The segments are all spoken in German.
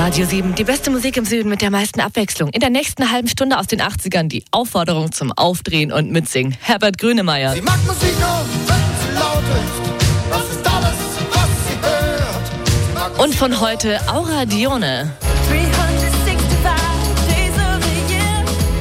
Radio 7, die beste Musik im Süden mit der meisten Abwechslung. In der nächsten halben Stunde aus den 80ern die Aufforderung zum Aufdrehen und Mitsingen. Herbert Grönemeyer. Sie mag Musik und wenn sie laut ist, das ist alles, was sie hört. Und von heute Aura Dione. 365 days of the year,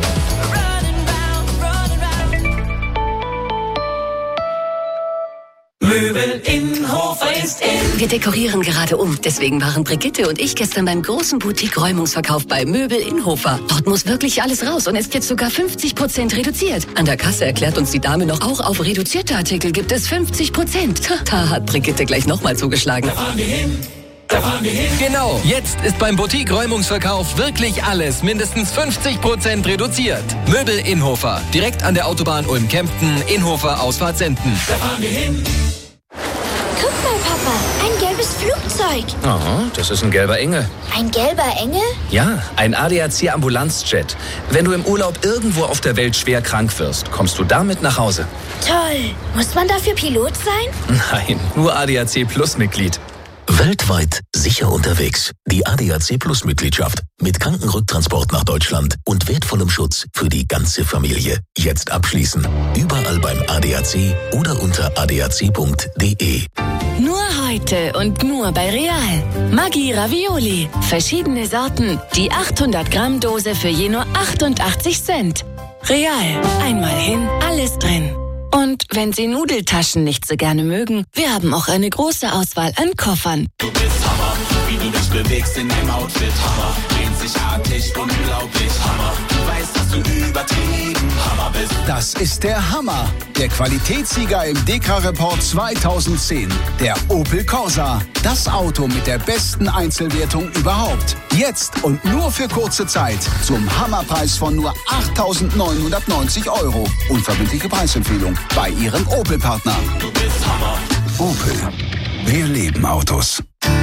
running round. Möbel Innhofer ist in. Wir dekorieren gerade um. Deswegen waren Brigitte und ich gestern beim großen Boutique-Räumungsverkauf bei Möbel Innhofer. Dort muss wirklich alles raus und ist jetzt sogar 50% reduziert. An der Kasse erklärt uns die Dame noch, auch auf reduzierte Artikel gibt es 50%. Da hat Brigitte gleich nochmal zugeschlagen. Da fahren wir hin. Da fahren wir hin. Genau, jetzt ist beim Boutique-Räumungsverkauf wirklich alles mindestens 50% reduziert. Möbel Innhofer, direkt an der Autobahn Ulm-Kempten, Innhofer Ausfahrt Senden. Da fahren wir hin. Guck mal, Papa, ein gelbes Flugzeug. Oh, das ist ein gelber Engel. Ein gelber Engel? Ja, ein ADAC-Ambulanzjet. Wenn du im Urlaub irgendwo auf der Welt schwer krank wirst, kommst du damit nach Hause. Toll. Muss man dafür Pilot sein? Nein, nur ADAC Plus Mitglied. Weltweit sicher unterwegs. Die ADAC Plus Mitgliedschaft mit Krankenrücktransport nach Deutschland und wertvollem Schutz für die ganze Familie. Jetzt abschließen. Überall beim ADAC oder unter adac.de. Nur heute und nur bei Real. Maggi Ravioli. Verschiedene Sorten. Die 800 Gramm Dose für je nur 88 Cent. Real. Einmal hin, alles drin. Und wenn Sie Nudeltaschen nicht so gerne mögen, wir haben auch eine große Auswahl an Koffern. Du bist Hammer, wie du dich bewegst in dem Outfit. Hammer, einzigartig, unglaublich. Hammer, du weißt, dass du übertrieben Hammer bist. Das ist der Hammer. Der Qualitätssieger im Dekra-Report 2010. Der Opel Corsa. Das Auto mit der besten Einzelwertung überhaupt. Jetzt und nur für kurze Zeit zum Hammerpreis von nur 8.990 €. Unverbindliche Preisempfehlung bei Ihrem Opel-Partner. Du bist Hammer. Opel. Wir leben Autos.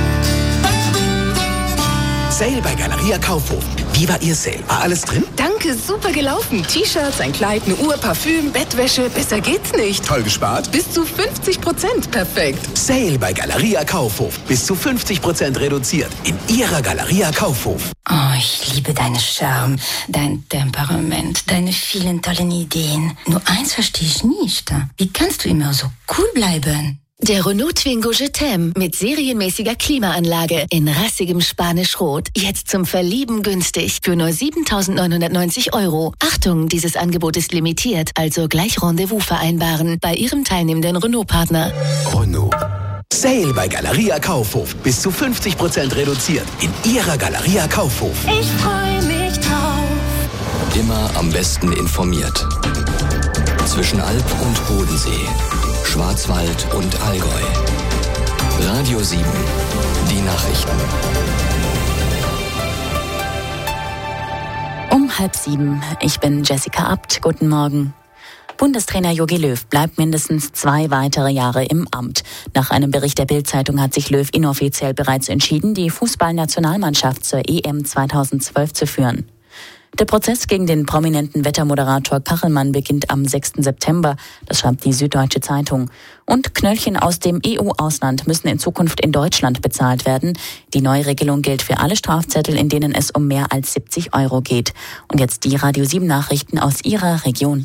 Sale bei Galeria Kaufhof. Wie war Ihr Sale? War alles drin? Danke, super gelaufen. T-Shirts, ein Kleid, eine Uhr, Parfüm, Bettwäsche. Besser geht's nicht. Toll gespart? Bis zu 50%. Perfekt. Sale bei Galeria Kaufhof. Bis zu 50% reduziert. In Ihrer Galeria Kaufhof. Oh, ich liebe deinen Charme, dein Temperament, deine vielen tollen Ideen. Nur eins verstehe ich nicht. Wie kannst du immer so cool bleiben? Der Renault Twingo Je-T'aime mit serienmäßiger Klimaanlage in rassigem Spanisch-Rot. Jetzt zum Verlieben günstig für nur 7.990 €. Achtung, dieses Angebot ist limitiert, also gleich Rendezvous vereinbaren bei Ihrem teilnehmenden Renault-Partner. Renault. Sale bei Galeria Kaufhof. Bis zu 50% reduziert. In Ihrer Galeria Kaufhof. Ich freue mich drauf. Immer am besten informiert. Zwischen Alp und Bodensee. Schwarzwald und Allgäu. Radio 7. Die Nachrichten. Um 6:30. Ich bin Jessica Abt. Guten Morgen. Bundestrainer Jogi Löw bleibt mindestens 2 weitere Jahre im Amt. Nach einem Bericht der Bild-Zeitung hat sich Löw inoffiziell bereits entschieden, die Fußballnationalmannschaft zur EM 2012 zu führen. Der Prozess gegen den prominenten Wettermoderator Kachelmann beginnt am 6. September, das schreibt die Süddeutsche Zeitung. Und Knöllchen aus dem EU-Ausland müssen in Zukunft in Deutschland bezahlt werden. Die neue Regelung gilt für alle Strafzettel, in denen es um mehr als 70 € geht. Und jetzt die Radio 7 Nachrichten aus Ihrer Region.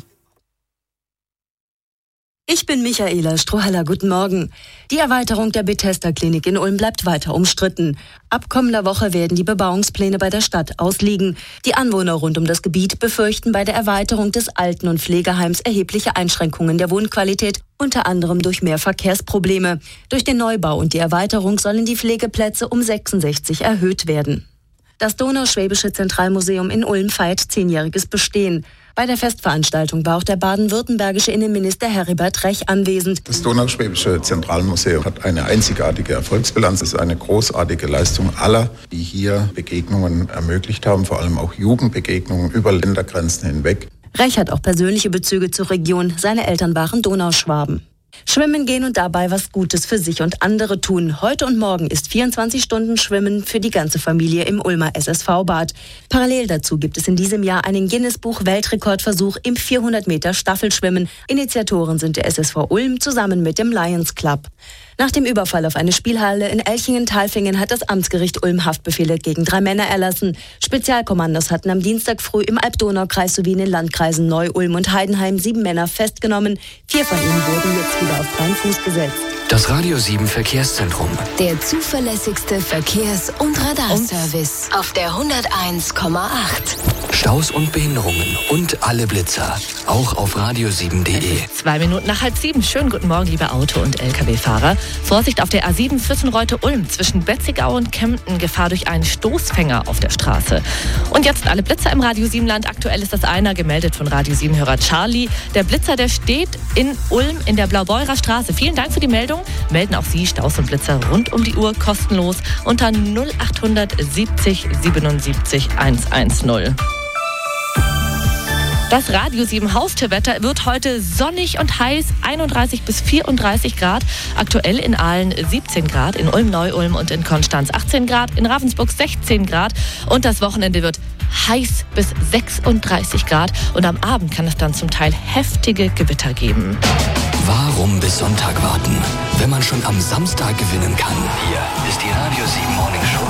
Ich bin Michaela Strohhaller, guten Morgen. Die Erweiterung der Bethesda-Klinik in Ulm bleibt weiter umstritten. Ab kommender Woche werden die Bebauungspläne bei der Stadt ausliegen. Die Anwohner rund um das Gebiet befürchten bei der Erweiterung des Alten- und Pflegeheims erhebliche Einschränkungen der Wohnqualität, unter anderem durch mehr Verkehrsprobleme. Durch den Neubau und die Erweiterung sollen die Pflegeplätze um 66 erhöht werden. Das Donauschwäbische Zentralmuseum in Ulm feiert 10-jähriges Bestehen. Bei der Festveranstaltung war auch der baden-württembergische Innenminister Heribert Rech anwesend. Das Donauschwäbische Zentralmuseum hat eine einzigartige Erfolgsbilanz. Es ist eine großartige Leistung aller, die hier Begegnungen ermöglicht haben, vor allem auch Jugendbegegnungen über Ländergrenzen hinweg. Rech hat auch persönliche Bezüge zur Region. Seine Eltern waren Donauschwaben. Schwimmen gehen und dabei was Gutes für sich und andere tun. Heute und morgen ist 24 Stunden Schwimmen für die ganze Familie im Ulmer SSV-Bad. Parallel dazu gibt es in diesem Jahr einen Guinness-Buch-Weltrekordversuch im 400 Meter Staffelschwimmen. Initiatoren sind der SSV Ulm zusammen mit dem Lions Club. Nach dem Überfall auf eine Spielhalle in Elchingen-Talfingen hat das Amtsgericht Ulm Haftbefehle gegen 3 Männer erlassen. Spezialkommandos hatten am Dienstag früh im Alb-Donau-Kreis sowie in den Landkreisen Neu-Ulm und Heidenheim 7 Männer festgenommen. 4 von ihnen wurden jetzt wieder auf freien Fuß gesetzt. Das Radio 7 Verkehrszentrum. Der zuverlässigste Verkehrs- und Radarservice auf der 101,8. Staus und Behinderungen und alle Blitzer. Auch auf radio7.de. 2 Minuten nach 6:30. Schönen guten Morgen, liebe Auto- und Lkw-Fahrer. Vorsicht auf der A7 Füssenreute-Ulm zwischen Betzigau und Kempten. Gefahr durch einen Stoßfänger auf der Straße. Und jetzt alle Blitzer im Radio 7-Land. Aktuell ist das einer, gemeldet von Radio 7-Hörer Charlie. Der Blitzer, der steht in Ulm in der Blaubeurer Straße. Vielen Dank für die Meldung. Melden auch Sie Staus und Blitzer rund um die Uhr kostenlos unter 0800 70 77 110. Das Radio 7 Haustürwetter wird heute sonnig und heiß, 31 bis 34 Grad. Aktuell in Aalen 17 Grad, in Ulm, Neu-Ulm und in Konstanz 18 Grad, in Ravensburg 16 Grad. Und das Wochenende wird heiß bis 36 Grad. Und am Abend kann es dann zum Teil heftige Gewitter geben. Warum bis Sonntag warten, wenn man schon am Samstag gewinnen kann? Hier ist die Radio 7 Morning Show.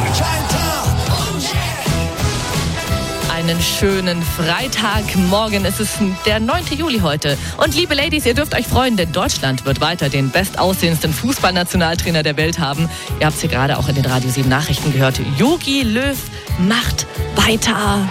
Einen schönen Freitagmorgen. Es ist der 9. Juli heute. Und liebe Ladies, ihr dürft euch freuen, denn Deutschland wird weiter den bestaussehendsten Fußballnationaltrainer der Welt haben. Ihr habt es hier gerade auch in den Radio 7 Nachrichten gehört. Jogi Löw macht weiter.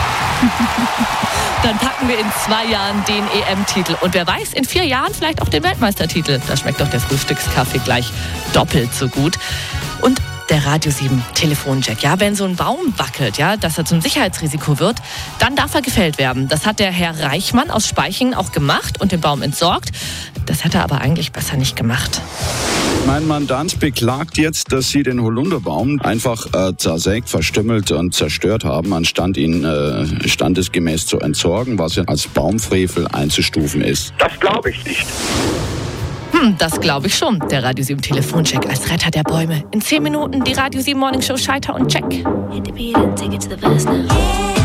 Dann packen wir in 2 Jahren den EM-Titel. Und wer weiß, in 4 Jahren vielleicht auch den Weltmeistertitel. Da schmeckt doch der Frühstückskaffee gleich doppelt so gut. Und der Radio 7 Telefoncheck. Ja, wenn so ein Baum wackelt, ja, dass er zum Sicherheitsrisiko wird, dann darf er gefällt werden. Das hat der Herr Reichmann aus Speichingen auch gemacht und den Baum entsorgt. Das hätte er aber eigentlich besser nicht gemacht. Mein Mandant beklagt jetzt, dass sie den Holunderbaum einfach zersägt, verstümmelt und zerstört haben, anstatt ihn standesgemäß zu entsorgen, was ja als Baumfrevel einzustufen ist. Das glaube ich nicht. Das glaube ich schon. Der Radio 7 Telefoncheck als Retter der Bäume. In 10 Minuten die Radio 7 Morning Show Scheiter und Check. Hit the beat and take it to the verse now.